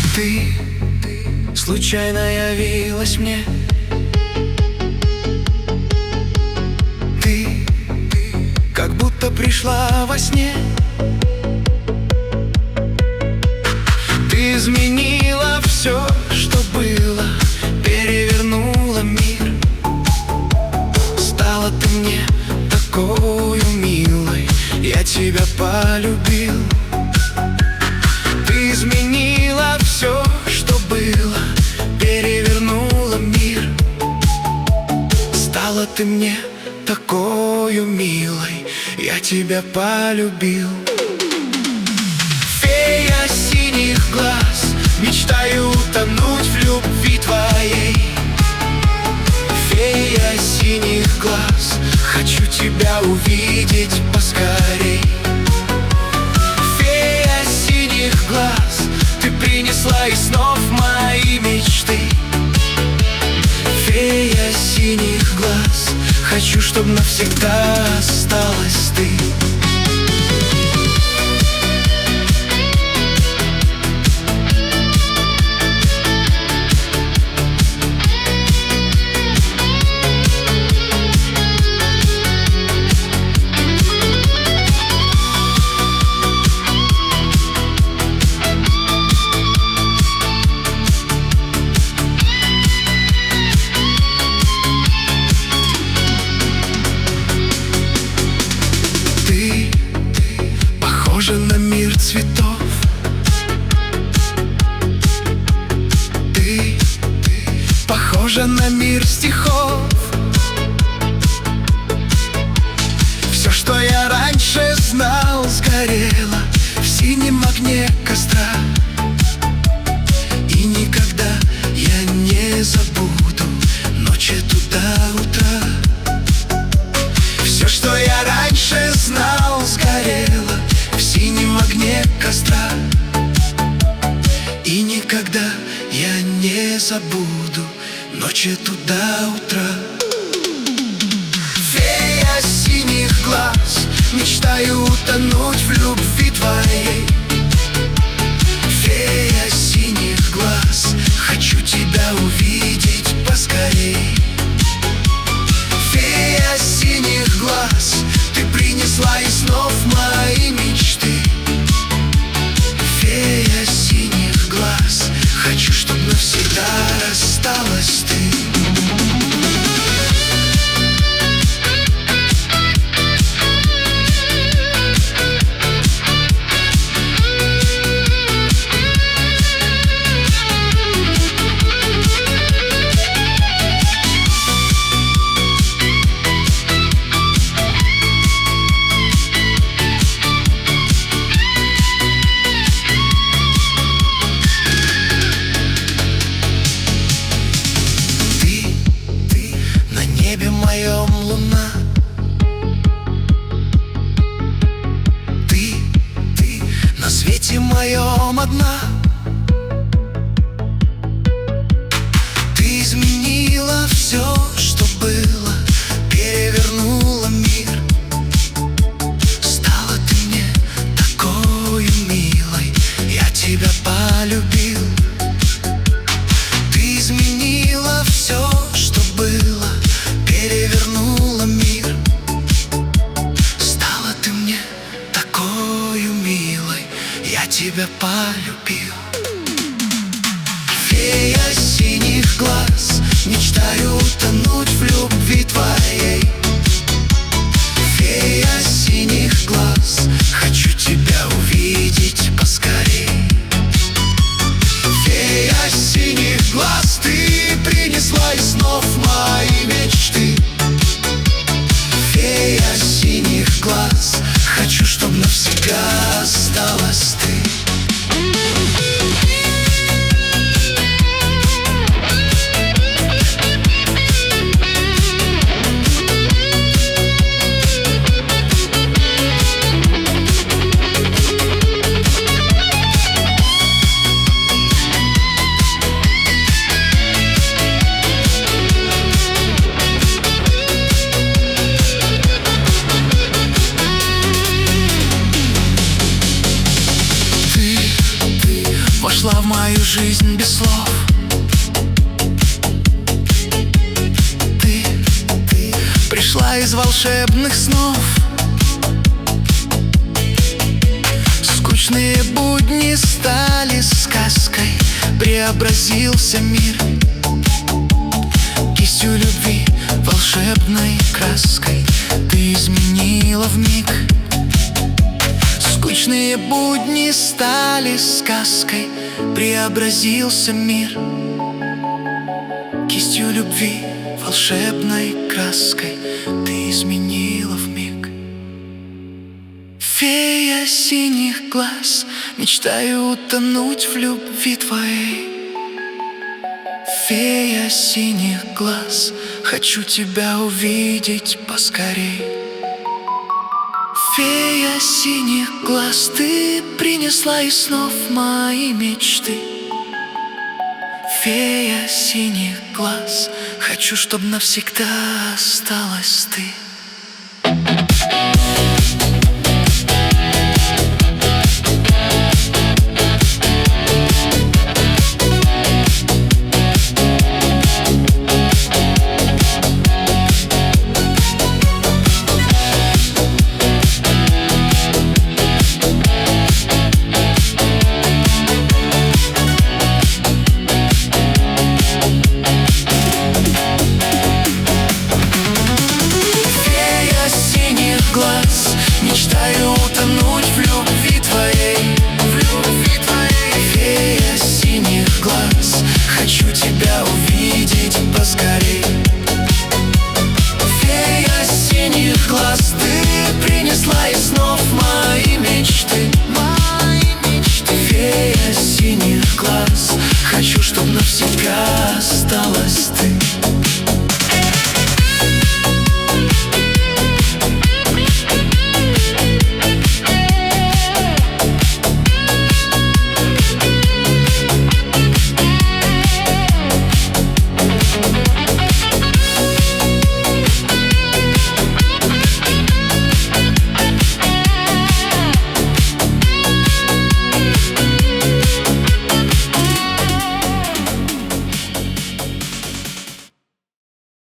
Ты случайно явилась мне. Ты как будто пришла во сне. Ты изменила все, что было, перевернула мир. Стала ты мне такою милой, я тебя полюбил. Ты изменила все, что было, перевернула мир. Стала ты мне такою милой, я тебя полюбил. Фея синих глаз, мечтаю утонуть в любви твоей. Фея синих глаз, хочу тебя увидеть поскорей. Фея синих глаз, ты принесла из снов мои мечты. Фея синих глаз, хочу, чтоб навсегда осталась ты. Похожа на мир цветов. Ты похожа на мир стихов. Все, что я раньше знал, сгорело в синем огне костра. И никогда я не забуду ночи туда утра. Все, что я раньше знал, сгорело в синем огне костра. И никогда я не забуду ночи туда утра. Фея синих глаз, мечтаю утонуть в любви твоей. Фея синих глаз, хочу тебя увидеть поскорей. Фея синих глаз, ты принесла из снов мои мечты. Фея синих глаз, хочу, чтоб навсегда осталась ты. Моем луна, ты на свете моем одна. Ты изменила все, что было, перевернула мир. Стала ты мне такою милой, я тебя полюбил. Ты изменила все, что было, перевернула мир. Стала ты мне такою милой, я тебя полюбил. Фея синих глаз, мечтаю утонуть в любви твоей. Фея синих глаз, хочу тебя увидеть поскорей. Фея синих глаз, ты принесла из снов мои мечты. Фея синих глаз, хочу, чтоб навсегда осталась ты. мою жизнь без слов. Ты пришла из волшебных снов. Скучные будни стали сказкой, преобразился мир кистью любви, волшебной краской. Ты изменила вмиг. Скучные будни стали сказкой, преобразился мир кистью любви, волшебной краской. Ты изменила вмиг. Фея синих глаз, мечтаю утонуть в любви твоей. Фея синих глаз, хочу тебя увидеть поскорей. Фея синих глаз, ты принесла из снов мои мечты. Фея синих глаз, хочу, чтоб навсегда осталась ты. Мечтаю утонуть в любви твоей, в любви твоей. Фея синих глаз, хочу тебя увидеть поскорей. Фея синих глаз, ты принесла из снов мои мечты, мои мечты. Фея синих глаз, хочу, чтоб навсегда осталась ты.